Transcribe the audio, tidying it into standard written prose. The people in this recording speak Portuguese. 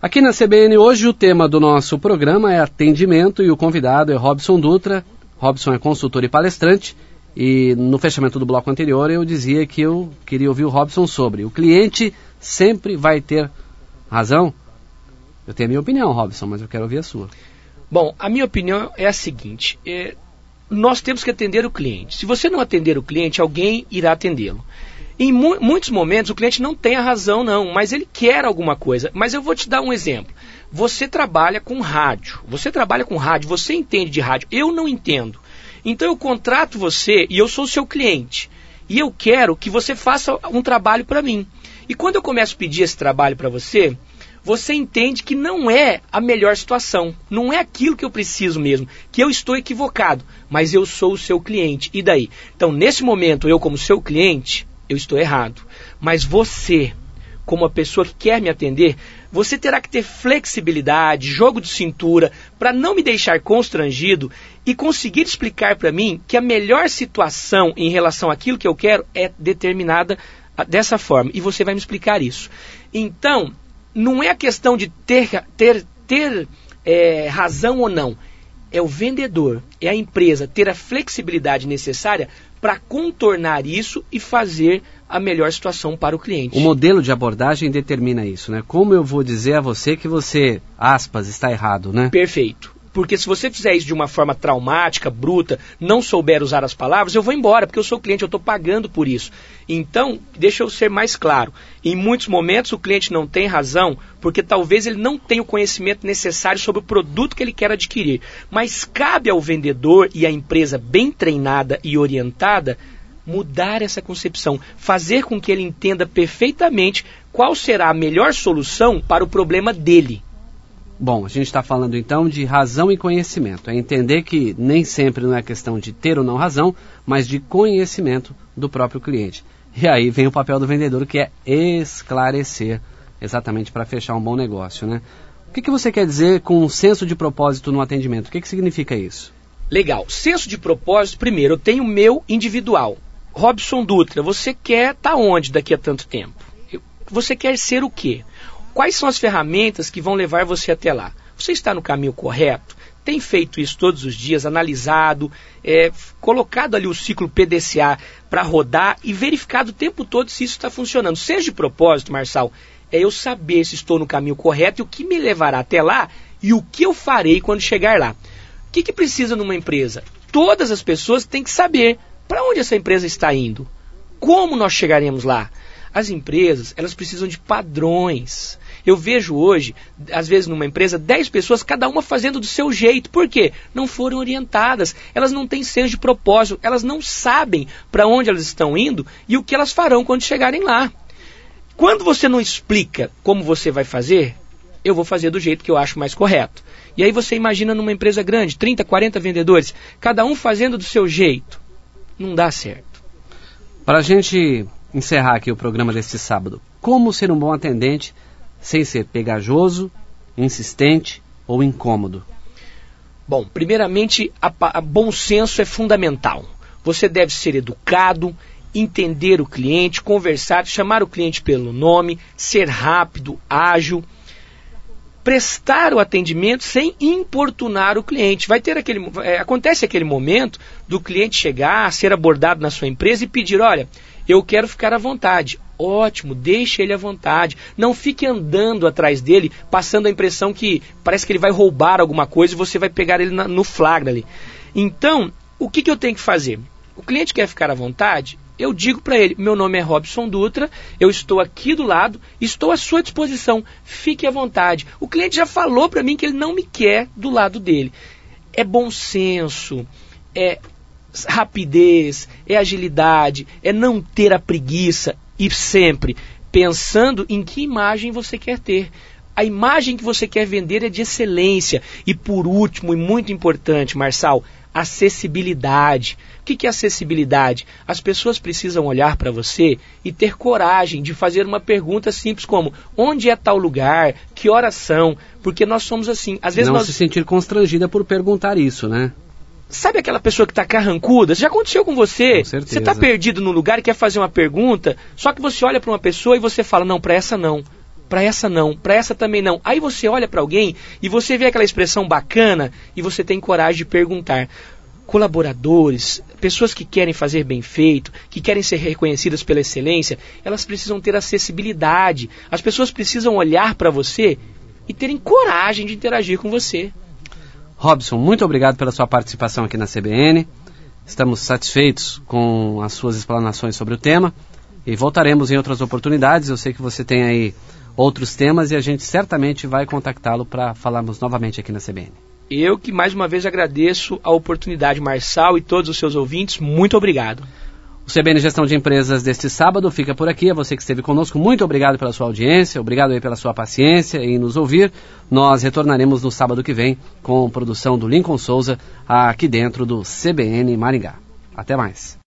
Aqui na CBN hoje o tema do nosso programa é atendimento e o convidado é Robson Dutra. Robson é consultor e palestrante e no fechamento do bloco anterior eu dizia que eu queria ouvir o Robson sobre o cliente sempre vai ter razão. Eu tenho a minha opinião, Robson, mas eu quero ouvir a sua. Bom, a minha opinião é a seguinte, nós temos que atender o cliente. Se você não atender o cliente, alguém irá atendê-lo. Em muitos momentos o cliente não tem a razão não, mas ele quer alguma coisa. Mas eu vou te dar um exemplo. Você trabalha com rádio, você entende de rádio, eu não entendo. Então eu contrato você e eu sou o seu cliente. E eu quero que você faça um trabalho para mim. E quando eu começo a pedir esse trabalho para você, você entende que não é a melhor situação, não é aquilo que eu preciso mesmo, que eu estou equivocado, mas eu sou o seu cliente. E daí? Então nesse momento eu como seu cliente, eu estou errado. Mas você, como a pessoa que quer me atender, você terá que ter flexibilidade, jogo de cintura, para não me deixar constrangido e conseguir explicar para mim que a melhor situação em relação àquilo que eu quero é determinada dessa forma. E você vai me explicar isso. Então, não é a questão de ter razão ou não. É o vendedor, é a empresa ter a flexibilidade necessária para contornar isso e fazer a melhor situação para o cliente. O modelo de abordagem determina isso, né? Como eu vou dizer a você que você, aspas, está errado, né? Perfeito. Porque se você fizer isso de uma forma traumática, bruta, não souber usar as palavras, eu vou embora, porque eu sou cliente, eu estou pagando por isso. Então, deixa eu ser mais claro. Em muitos momentos o cliente não tem razão, porque talvez ele não tenha o conhecimento necessário sobre o produto que ele quer adquirir. Mas cabe ao vendedor e à empresa bem treinada e orientada mudar essa concepção, fazer com que ele entenda perfeitamente qual será a melhor solução para o problema dele. Bom, a gente está falando então de razão e conhecimento. É entender que nem sempre não é questão de ter ou não razão, mas de conhecimento do próprio cliente. E aí vem o papel do vendedor, que é esclarecer, exatamente para fechar um bom negócio, né? O que você quer dizer com um senso de propósito no atendimento? O que significa isso? Legal. Senso de propósito, primeiro, eu tenho o meu individual. Robson Dutra, você quer estar onde daqui a tanto tempo? Você quer ser o quê? Quais são as ferramentas que vão levar você até lá? Você está no caminho correto? Tem feito isso todos os dias, analisado, colocado ali o ciclo PDCA para rodar e verificado o tempo todo se isso está funcionando. Seja de propósito, Marçal, é eu saber se estou no caminho correto e o que me levará até lá e o que eu farei quando chegar lá. O que precisa numa empresa? Todas as pessoas têm que saber para onde essa empresa está indo, como nós chegaremos lá. As empresas, elas precisam de padrões. Eu vejo hoje, às vezes numa empresa, 10 pessoas, cada uma fazendo do seu jeito. Por quê? Não foram orientadas. Elas não têm senso de propósito. Elas não sabem para onde elas estão indo e o que elas farão quando chegarem lá. Quando você não explica como você vai fazer, eu vou fazer do jeito que eu acho mais correto. E aí você imagina numa empresa grande, 30, 40 vendedores, cada um fazendo do seu jeito. Não dá certo. Para a gente encerrar aqui o programa deste sábado, como ser um bom atendente sem ser pegajoso, insistente ou incômodo? Bom, primeiramente, bom senso é fundamental. Você deve ser educado, entender o cliente, conversar, chamar o cliente pelo nome, ser rápido, ágil, prestar o atendimento sem importunar o cliente. Acontece aquele momento do cliente chegar, ser abordado na sua empresa e pedir, olha, eu quero ficar à vontade. Ótimo, deixe ele à vontade. Não fique andando atrás dele, passando a impressão que parece que ele vai roubar alguma coisa e você vai pegar ele no flagra ali. Então, o que eu tenho que fazer? O cliente quer ficar à vontade? Eu digo para ele, meu nome é Robson Dutra, eu estou aqui do lado, estou à sua disposição, fique à vontade. O cliente já falou para mim que ele não me quer do lado dele. É bom senso, é rapidez, é agilidade, é não ter a preguiça e sempre pensando em que imagem você quer ter. A imagem que você quer vender é de excelência. E por último, e muito importante, Marçal, acessibilidade. O que é acessibilidade? As pessoas precisam olhar para você e ter coragem de fazer uma pergunta simples como, onde é tal lugar? Que horas são? Porque nós somos assim. Às vezes não se sentir constrangida por perguntar isso, né? Sabe aquela pessoa que está carrancuda? Já aconteceu com você? Com certeza. Você está perdido num lugar e quer fazer uma pergunta, só que você olha para uma pessoa e você fala, não, para essa não. para essa não, para essa também não. Aí você olha para alguém e você vê aquela expressão bacana e você tem coragem de perguntar. Colaboradores, pessoas que querem fazer bem feito, que querem ser reconhecidas pela excelência, elas precisam ter acessibilidade. As pessoas precisam olhar para você e terem coragem de interagir com você. Robson, muito obrigado pela sua participação aqui na CBN. Estamos satisfeitos com as suas explanações sobre o tema e voltaremos em outras oportunidades. Eu sei que você tem aí outros temas e a gente certamente vai contactá-lo para falarmos novamente aqui na CBN. Eu que mais uma vez agradeço a oportunidade, Marçal, e todos os seus ouvintes. Muito obrigado. O CBN Gestão de Empresas deste sábado fica por aqui. A você que esteve conosco, muito obrigado pela sua audiência, obrigado aí pela sua paciência em nos ouvir. Nós retornaremos no sábado que vem com produção do Lincoln Souza aqui dentro do CBN Maringá. Até mais.